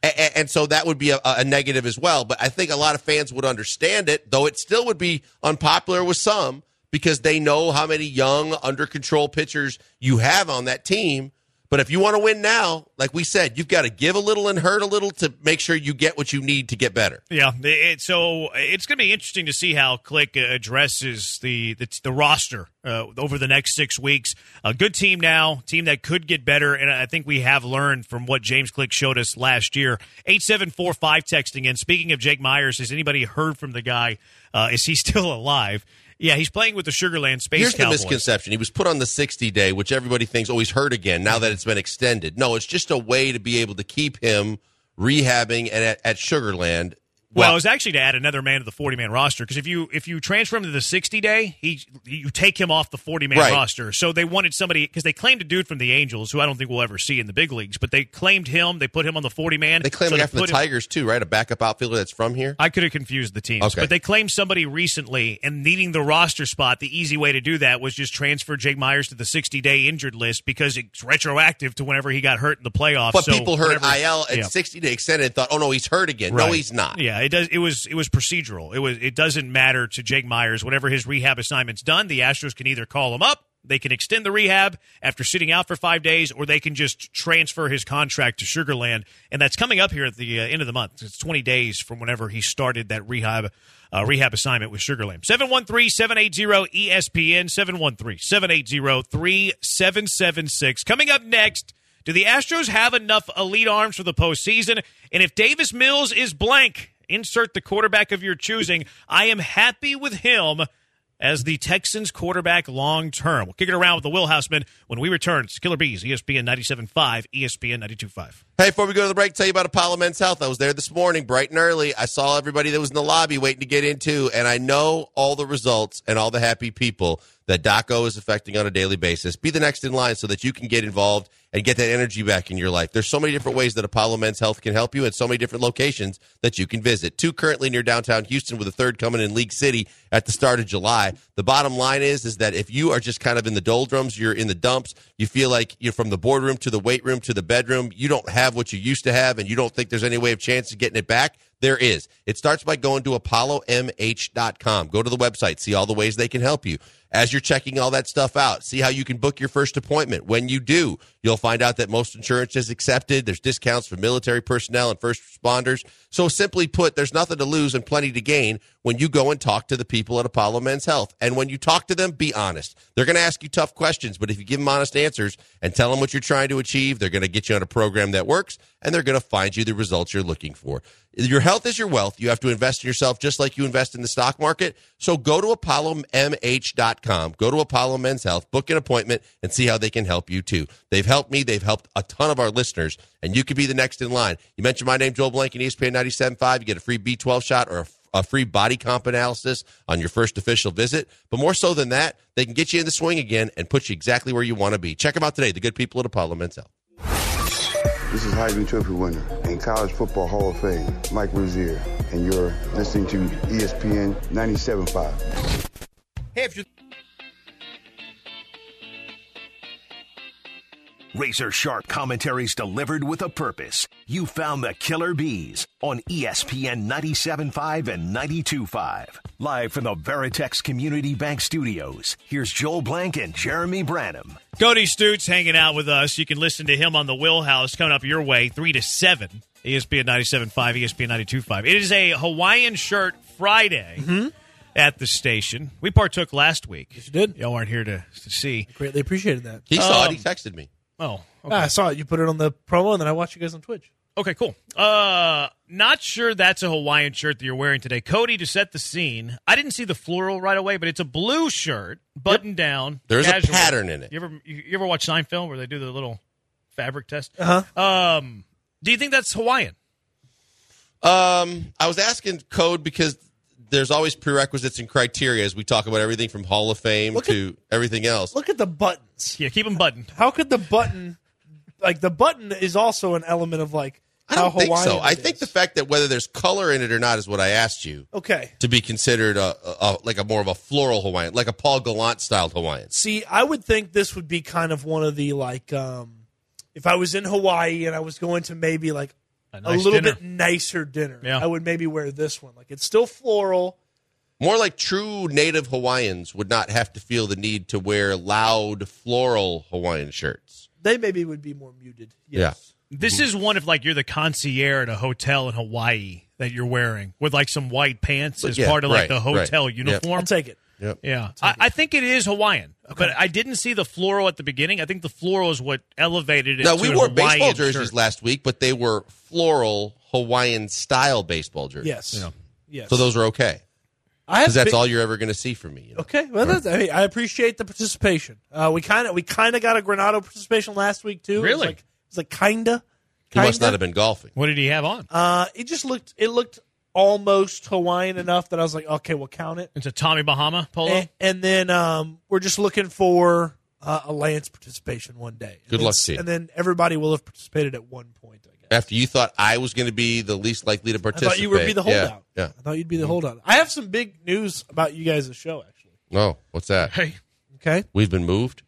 And so that would be a negative as well. But I think a lot of fans would understand it, though it still would be unpopular with some because they know how many young, under-control pitchers you have on that team. But if you want to win now, like we said, you've got to give a little and hurt a little to make sure you get what you need to get better. Yeah, so it's going to be interesting to see how Click addresses the roster over the next 6 weeks. A good team now, team that could get better, and I think we have learned from what James Click showed us last year. 8745 texting in. Speaking of Jake Myers, has anybody heard from the guy? Is he still alive? Yeah, he's playing with the Sugarland Space Here's Cowboys. The misconception. He was put on the 60-day, which everybody thinks, he's hurt again now that it's been extended. No, it's just a way to be able to keep him rehabbing and at Sugarland. Well, it was actually to add another man to the 40-man roster because if you transfer him to the 60-day, you take him off the 40-man roster. So they wanted somebody because they claimed a dude from the Angels who I don't think we'll ever see in the big leagues, but they claimed him. They put him on the 40-man. They claimed a guy from the Tigers too, right? A backup outfielder that's from here. I could have confused the teams, okay. But they claimed somebody recently, and needing the roster spot, the easy way to do that was just transfer Jake Myers to the 60-day injured list because it's retroactive to whenever he got hurt in the playoffs. But people heard IL at 60-day extended and thought, oh no, he's hurt again. Right. No, he's not. Yeah, it was procedural. It doesn't matter to Jake Myers. Whenever his rehab assignment's done, the Astros can either call him up, they can extend the rehab after sitting out for 5 days, or they can just transfer his contract to Sugarland, and that's coming up here at the end of the month. It's 20 days from whenever he started that rehab assignment with Sugarland. 713-780-ESPN, 713-780-3776. Coming up next, do the Astros have enough elite arms for the postseason? And if Davis Mills is blank, insert the quarterback of your choosing. I am happy with him as the Texans quarterback long term. We'll kick it around with the Will Houseman when we return. It's Killer Bees, ESPN 97.5, ESPN 92.5. Hey, before we go to the break, tell you about Apollo Men's Health. I was there this morning, bright and early. I saw everybody that was in the lobby waiting to get into, and I know all the results and all the happy people that DOCO is affecting on a daily basis. Be the next in line so that you can get involved and get that energy back in your life. There's so many different ways that Apollo Men's Health can help you and so many different locations that you can visit. 2 currently near downtown Houston with a 3rd coming in League City at the start of July. The bottom line is that if you are just kind of in the doldrums, you're in the dumps, you feel like you're from the boardroom to the weight room to the bedroom, you don't have what you used to have and you don't think there's any way of chance of getting it back, there is. It starts by going to ApolloMH.com. Go to the website, see all the ways they can help you. As you're checking all that stuff out, see how you can book your first appointment. When you do, you'll find out that most insurance is accepted. There's discounts for military personnel and first responders. So simply put, there's nothing to lose and plenty to gain when you go and talk to the people at Apollo Men's Health. And when you talk to them, be honest. They're going to ask you tough questions, but if you give them honest answers and tell them what you're trying to achieve, they're going to get you on a program that works, and they're going to find you the results you're looking for. Your health is your wealth. You have to invest in yourself just like you invest in the stock market. So go to ApolloMH.com. Go to Apollo Men's Health, book an appointment, and see how they can help you too. They've helped me. They've helped a ton of our listeners, and you could be the next in line. You mentioned my name, Joel Blank, and ESPN 97.5. You get a free B12 shot or a free body comp analysis on your first official visit. But more so than that, they can get you in the swing again and put you exactly where you want to be. Check them out today, the good people at Apollo Men's Health. This is Heisman Trophy winner and College Football Hall of Fame, Mike Rozier, and you're listening to ESPN 97.5. Hey, if you're... Razor-sharp commentaries delivered with a purpose. You found the Killer Bees on ESPN 97.5 and 92.5. Live from the Veritex Community Bank Studios, here's Joel Blank and Jeremy Branham. Cody Stutes hanging out with us. You can listen to him on the Will House coming up your way, 3 to 7, ESPN 97.5, ESPN 92.5. It is a Hawaiian shirt Friday at the station. We partook last week. Yes, you did. Y'all aren't here to see. Greatly appreciated that. He saw it. He texted me. Oh, okay. I saw it. You put it on the promo, and then I watched you guys on Twitch. Okay, cool. Not sure that's a Hawaiian shirt that you're wearing today. Cody, to set the scene, I didn't see the floral right away, but it's a blue shirt, button down. There's casual. a pattern in it. You ever watch Seinfeld where they do the little fabric test? Uh-huh. Do you think that's Hawaiian? I was asking Code because there's always prerequisites and criteria as we talk about everything from Hall of Fame to everything else. Look at the buttons. Yeah, keep them buttoned. How could the button, the button is also an element of I how don't think Hawaiian so. I it think is. the fact that whether there's color in it or not is what I asked you. Okay. To be considered a more of a floral Hawaiian, like a Paul Gallant styled Hawaiian. See, I would think this would be kind of one of the if I was in Hawaii and I was going to maybe a little bit nicer dinner. Yeah. I would maybe wear this one. Like, it's still floral. More like true native Hawaiians would not have to feel the need to wear loud floral Hawaiian shirts. They maybe would be more muted. Yes. Yeah. This is one if, like, you're the concierge at a hotel in Hawaii that you're wearing with, like, some white pants as part of, like, the hotel uniform. I'll take it. Yep. Yeah. I think it is Hawaiian, but I didn't see the floral at the beginning. I think the floral is what elevated it. Now, we wore baseball Hawaiian jerseys shirt. last week, but they were floral Hawaiian-style baseball jerseys. Yes. Yeah. Yes. So those are okay. Because that's all you're ever going to see from me. You know? Okay, well, I appreciate the participation. We kind of got a Granado participation last week too. Really? It was like kinda. He must not have been golfing. What did he have on? It looked almost Hawaiian enough that I was like, okay, we'll count it. It's a Tommy Bahama polo. And then we're just looking for a Lance participation one day. Good luck to you. And then everybody will have participated at one point. After you thought I was going to be the least likely to participate. I thought you would be the holdout. Yeah. I thought you'd be the holdout. I have some big news about you guys' show, actually. Oh, what's that? Hey. Okay. We've been moved?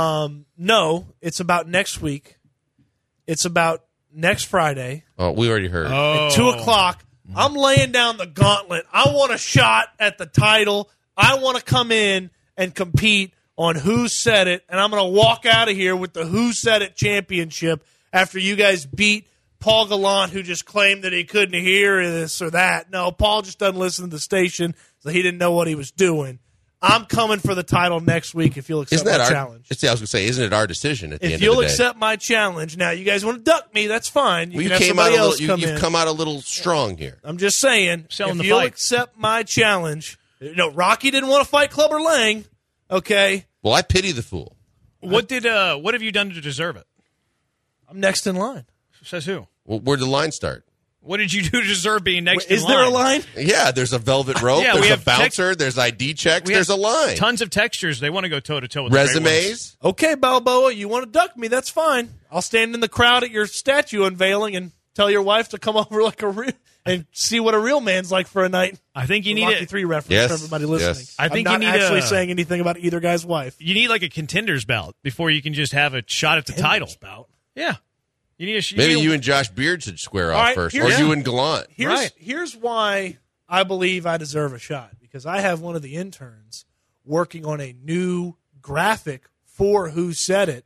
No, it's about next week. It's about next Friday. Oh, we already heard. At 2 o'clock. I'm laying down the gauntlet. I want a shot at the title. I want to come in and compete on Who Said It, and I'm going to walk out of here with the Who Said It championship after you guys beat Paul Gallant, who just claimed that he couldn't hear this or that. No, Paul just doesn't listen to the station, so he didn't know what he was doing. I'm coming for the title next week if you'll accept my challenge. I was going to say, isn't it our decision at the end of the day? If you'll accept my challenge. Now, you guys want to duck me, that's fine. You can have came somebody out else you've come out a little strong here. I'm just saying, Selling if the you'll fight. accept my challenge, Rocky didn't want to fight Clubber Lang, okay? Well, I pity the fool. What have you done to deserve it? I'm next in line. Says who? Well, where'd the line start? What did you do to deserve being next in line? Is there a line? Yeah, there's a velvet rope, Yeah, we there's a have bouncer, there's ID checks, there's a line. Tons of textures. They want to go toe-to-toe with the great ones. Resumes. Okay, Balboa, you want to duck me, that's fine. I'll stand in the crowd at your statue unveiling and tell your wife to come over like a real and see what a real man's like for a night. I think you need Rocky it. 3 reference Yes, for everybody listening. yes. I think I'm you not need actually a- saying anything about either guy's wife. You need like a contender's bout before you can just have a shot at the title. Spout. Yeah. You need a, Maybe need a- you and Josh Beard should square All off right, first, or here's- you and Gallant. Here's why I believe I deserve a shot, because I have one of the interns working on a new graphic for Who Said It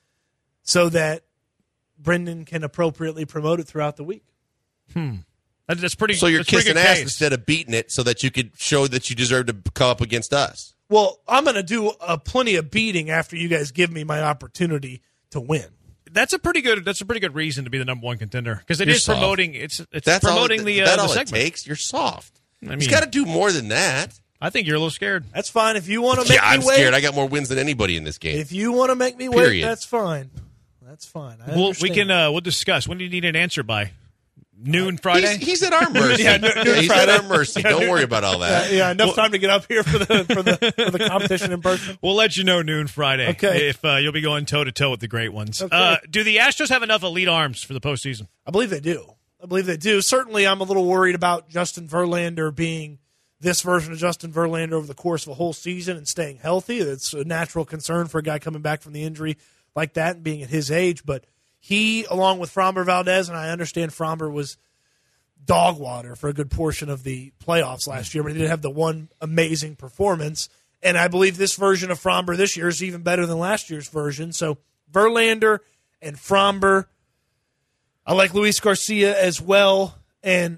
so that Brendan can appropriately promote it throughout the week. That's pretty. So you're that's pretty kissing good ass case. instead of beating it so that you could show that you deserve to come up against us. Well, I'm going to do plenty of beating after you guys give me my opportunity to win. That's a pretty good reason to be the number one contender because it You're is soft. promoting. It's That's promoting all, the that the all it segment. takes. You're soft. I mean, He's got to do more than that. I think you're a little scared. That's fine. If you want to make Yeah, I'm me wait, scared. I got more wins than anybody in this game. if you want to make me wait, Period. that's fine. That's fine. I We understand. can we'll discuss. When do you need an answer by? Noon Friday. He's at our mercy. Yeah, noon he's Friday. at our mercy. Don't worry about all that. Yeah, enough time to get up here for the competition in person. We'll let you know noon Friday. Okay. If you'll be going toe to toe with the great ones. Okay. Do the Astros have enough elite arms for the postseason? I believe they do. Certainly, I'm a little worried about Justin Verlander being this version of Justin Verlander over the course of a whole season and staying healthy. It's a natural concern for a guy coming back from the injury like that and being at his age. But he, along with Framber Valdez, and I understand Framber was dog water for a good portion of the playoffs last year, but he did have the one amazing performance. And I believe this version of Framber this year is even better than last year's version. So Verlander and Framber. I like Luis Garcia as well. And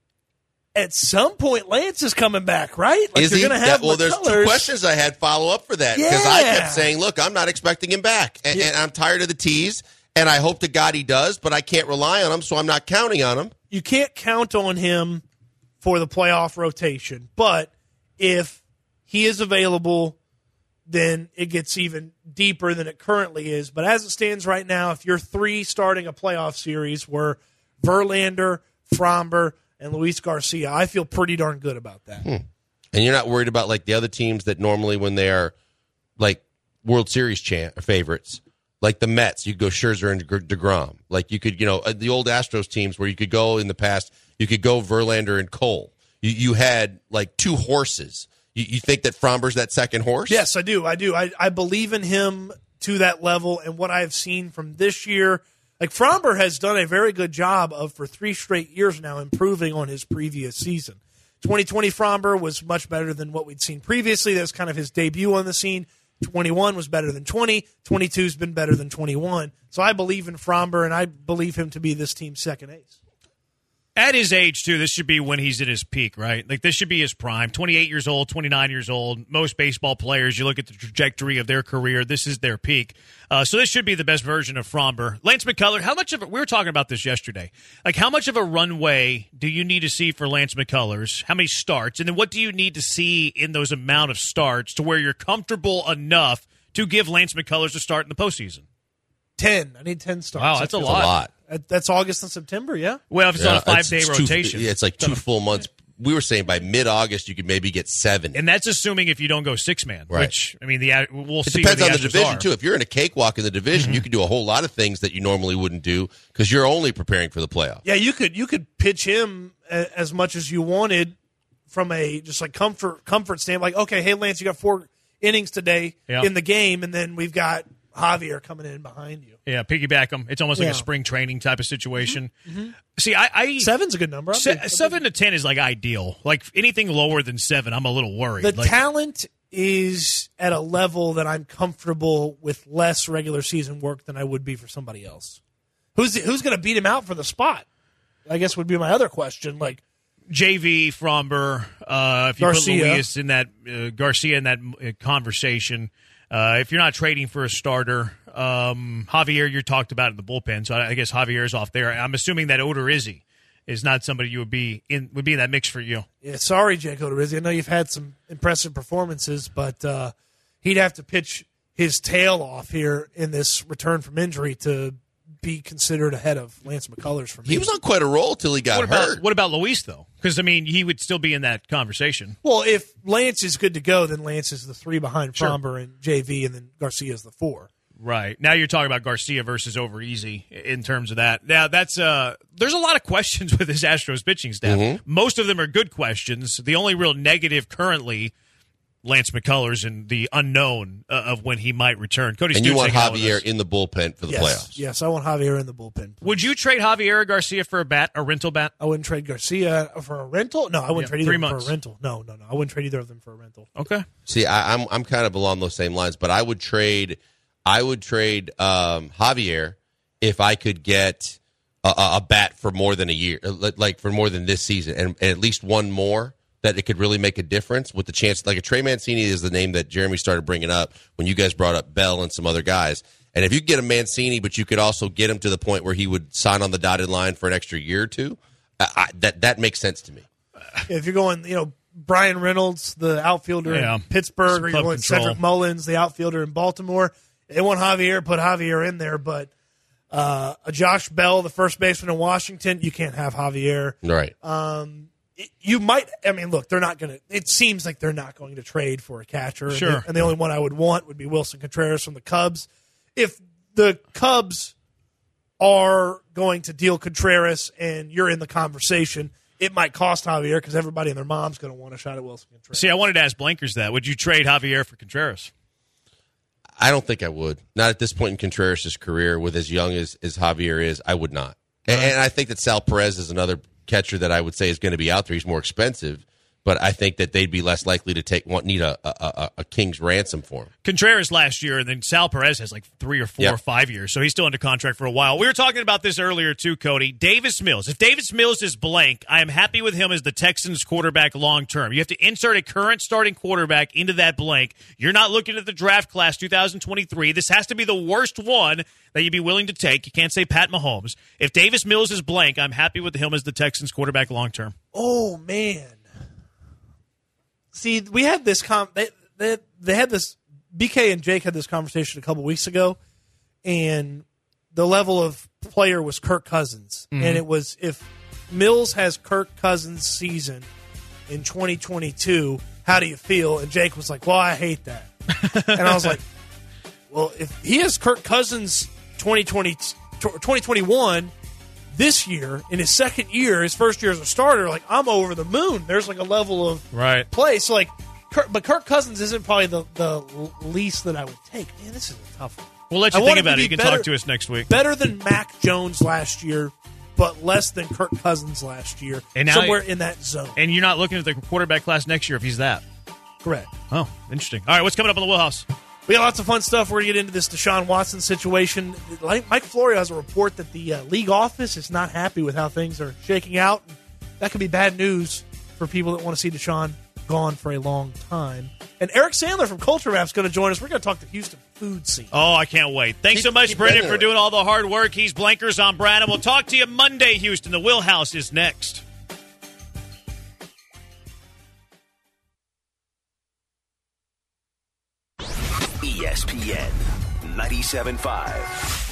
at some point, Lance is coming back, right? Like Is you're he? going to have Well, there's McCullers. two questions I had follow up for that because I Yeah. kept saying, "Look, I'm not expecting him back, and I'm tired of the tease, and I hope to God he does, but I can't rely on him, so I'm not counting on him." You can't count on him for the playoff rotation, but if he is available, then it gets even deeper than it currently is. But as it stands right now, if you're three starting a playoff series where Verlander, Framber, and Luis Garcia, I feel pretty darn good about that. And you're not worried about like the other teams that normally when they are like World Series favorites, like the Mets, you could go Scherzer and DeGrom. Like you could, the old Astros teams where you could go in the past, you could go Verlander and Cole. You had like two horses. You think that Framber's that second horse? Yes, I do. I believe in him to that level, and what I have seen from this year, Like, Fromber has done a very good job of, for 3 straight years now, improving on his previous season. 2020 Fromber was much better than what we'd seen previously. That was kind of his debut on the scene. 21 was better than 20. 22's been better than 21. So I believe in Fromber, and I believe him to be this team's second ace. At his age, too, this should be when he's at his peak, right? Like, this should be his prime. 28 years old, 29 years old. Most baseball players, you look at the trajectory of their career, this is their peak. So this should be the best version of Fromber. Lance McCullers, how much of it, we were talking about this yesterday, like, how much of a runway do you need to see for Lance McCullers? How many starts? And then what do you need to see in those amount of starts to where you're comfortable enough to give Lance McCullers a start in the postseason? 10. I need 10 starts. Wow, that's a lot. That's August and September, yeah. Well, if it's on a 5-day rotation. It's like 2 full months. We were saying by mid-August you could maybe get 7. And that's assuming if you don't go 6-man, right. Which, I mean, we'll see. It depends on the Astros division, are. too. If you're in a cakewalk in the division, you can do a whole lot of things that you normally wouldn't do because you're only preparing for the playoffs. Yeah, you could pitch him as much as you wanted from a just like comfort standpoint. Like, okay, hey, Lance, you got 4 innings today in the game, and then we've got Javier coming in behind you. Yeah, piggyback them. It's almost like a spring training type of situation. Mm-hmm. See, I 7's a good number. 7 to 10 is like ideal. Like anything lower than 7, I'm a little worried. The talent is at a level that I'm comfortable with less regular season work than I would be for somebody else. Who's going to beat him out for the spot? I guess would be my other question. Like JV, Fromber, if you Garcia. put Luis in that Garcia in that conversation. If you're not trading for a starter, Javier, you talked about in the bullpen, so I guess Javier's off there. I'm assuming that Odorizzi is not somebody you would be in that mix for you. Yeah, sorry, Jake Odorizzi. I know you've had some impressive performances, but he'd have to pitch his tail off here in this return from injury to be considered ahead of Lance McCullers for me. He was on quite a roll till he got hurt. What about Luis, though? Because, I mean, he would still be in that conversation. Well, if Lance is good to go, then Lance is the 3 behind Fromber and JV, and then Garcia is the 4. Right. Now you're talking about Garcia versus Odorizzi in terms of that. Now, that's there's a lot of questions with this Astros pitching staff. Mm-hmm. Most of them are good questions. The only real negative currently, Lance McCullers and the unknown of when he might return. Cody and you Stewart want Javier in the bullpen for the playoffs. Yes, I want Javier in the bullpen. Please. Would you trade Javier or Garcia for a rental bat? I wouldn't trade Garcia for a rental. No, I wouldn't trade either of them for a rental. No. I wouldn't trade either of them for a rental. Okay. See, I'm kind of along those same lines, but I would trade Javier if I could get a bat for more than a year, like for more than this season, and at least one more. That it could really make a difference with the chance. Like a Trey Mancini is the name that Jeremy started bringing up when you guys brought up Bell and some other guys. And if you get a Mancini, but you could also get him to the point where he would sign on the dotted line for an extra year or two, that makes sense to me. If you're going, Brian Reynolds, the outfielder in Pittsburgh, or you're going Cedric Mullins, the outfielder in Baltimore, they want Javier, put Javier in there. But a Josh Bell, the first baseman in Washington, you can't have Javier. Right. You might. I mean, look, they're not going to. It seems like they're not going to trade for a catcher. Sure. And the only one I would want would be Wilson Contreras from the Cubs. If the Cubs are going to deal Contreras and you're in the conversation, it might cost Javier because everybody and their mom's going to want a shot at Wilson Contreras. See, I wanted to ask Blankers that. Would you trade Javier for Contreras? I don't think I would. Not at this point in Contreras' career, with as young as Javier is, I would not. And I think that Sal Perez is another catcher that I would say is going to be out there. He's more expensive, but I think that they'd be less likely to need a king's ransom for him. Contreras last year, and then Sal Perez has like 3 or 4 or 5 years, so he's still under contract for a while. We were talking about this earlier too, Cody. Davis Mills. If Davis Mills is blank, I am happy with him as the Texans quarterback long term. You have to insert a current starting quarterback into that blank. You're not looking at the draft class 2023. This has to be the worst one that you'd be willing to take. You can't say Pat Mahomes. If Davis Mills is blank, I'm happy with him as the Texans quarterback long term. Oh man. See, we had this they had this. BK and Jake had this conversation a couple weeks ago, and the level of player was Kirk Cousins, and it was if Mills has Kirk Cousins' season in 2022, how do you feel? And Jake was like, "Well, I hate that," and I was like, "Well, if he has Kirk Cousins 2021." This year, in his second year, his first year as a starter, like, I'm over the moon. There's like a level of play. So, like, but Kirk Cousins isn't probably the least that I would take. Man, this is a tough one. We'll let you think about it. You can talk to us next week. Better than Mac Jones last year, but less than Kirk Cousins last year. And now somewhere in that zone. And you're not looking at the quarterback class next year if he's that. Correct. Oh, interesting. All right, what's coming up on the Wheelhouse? We got lots of fun stuff. We're going to get into this Deshaun Watson situation. Mike Florio has a report that the league office is not happy with how things are shaking out. That could be bad news for people that want to see Deshaun gone for a long time. And Eric Sandler from Culture Map is going to join us. We're going to talk the Houston food scene. Oh, I can't wait. Thanks so much, Brendan, for doing all the hard work. He's Blankers on Brad, and we'll talk to you Monday, Houston. The Wheelhouse is next. ESPN 97.5.